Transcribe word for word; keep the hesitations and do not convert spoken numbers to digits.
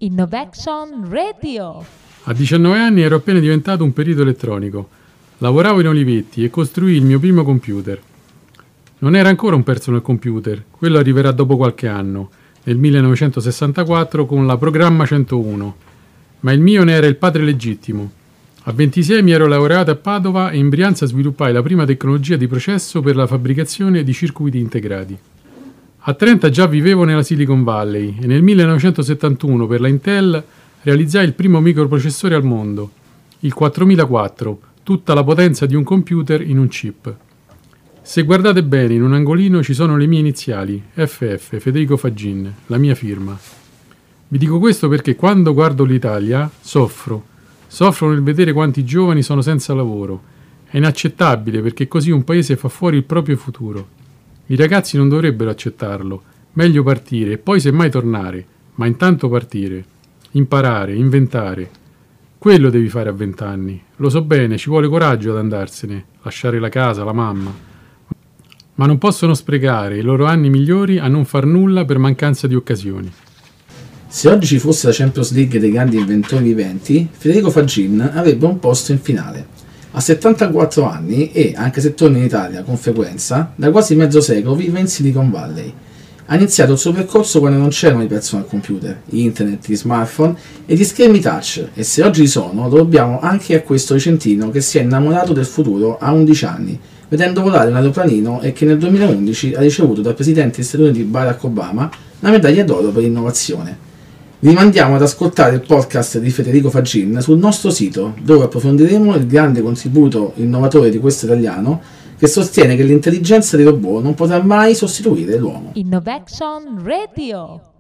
Innovation Radio. A diciannove anni ero appena diventato un perito elettronico. Lavoravo in Olivetti e costruii il mio primo computer. Non era ancora un personal computer, quello arriverà dopo qualche anno, nel millenovecentosessantaquattro con la Programma centouno, ma il mio ne era il padre legittimo. A ventisei mi ero laureato a Padova e in Brianza sviluppai la prima tecnologia di processo per la fabbricazione di circuiti integrati. A trenta già vivevo nella Silicon Valley e nel millenovecentosettantuno per la Intel realizzai il primo microprocessore al mondo, il quattromilaquattro, tutta la potenza di un computer in un chip. Se guardate bene in un angolino ci sono le mie iniziali, F F, Federico Faggin, la mia firma. Vi dico questo perché quando guardo l'Italia soffro, soffro nel vedere quanti giovani sono senza lavoro. È inaccettabile perché così un paese fa fuori il proprio futuro. I ragazzi non dovrebbero accettarlo, meglio partire e poi semmai tornare, ma intanto partire, imparare, inventare. Quello devi fare a vent'anni. Lo so bene, ci vuole coraggio ad andarsene, lasciare la casa, la mamma. Ma non possono sprecare i loro anni migliori a non far nulla per mancanza di occasioni. Se oggi ci fosse la Champions League dei grandi inventori viventi, Federico Faggin avrebbe un posto in finale. Ha settantaquattro anni e, anche se torna in Italia con frequenza, da quasi mezzo secolo vive in Silicon Valley. Ha iniziato il suo percorso quando non c'erano i personal computer, internet, gli smartphone e gli schermi touch, e se oggi ci sono lo dobbiamo anche a questo recentino che si è innamorato del futuro a undici anni, vedendo volare un aeroplanino e che nel duemilaundici ha ricevuto dal presidente degli Stati Uniti Barack Obama la medaglia d'oro per innovazione. Vi mandiamo ad ascoltare il podcast di Federico Faggin sul nostro sito, dove approfondiremo il grande contributo innovatore di questo italiano che sostiene che l'intelligenza dei robot non potrà mai sostituire l'uomo. Innovation Radio.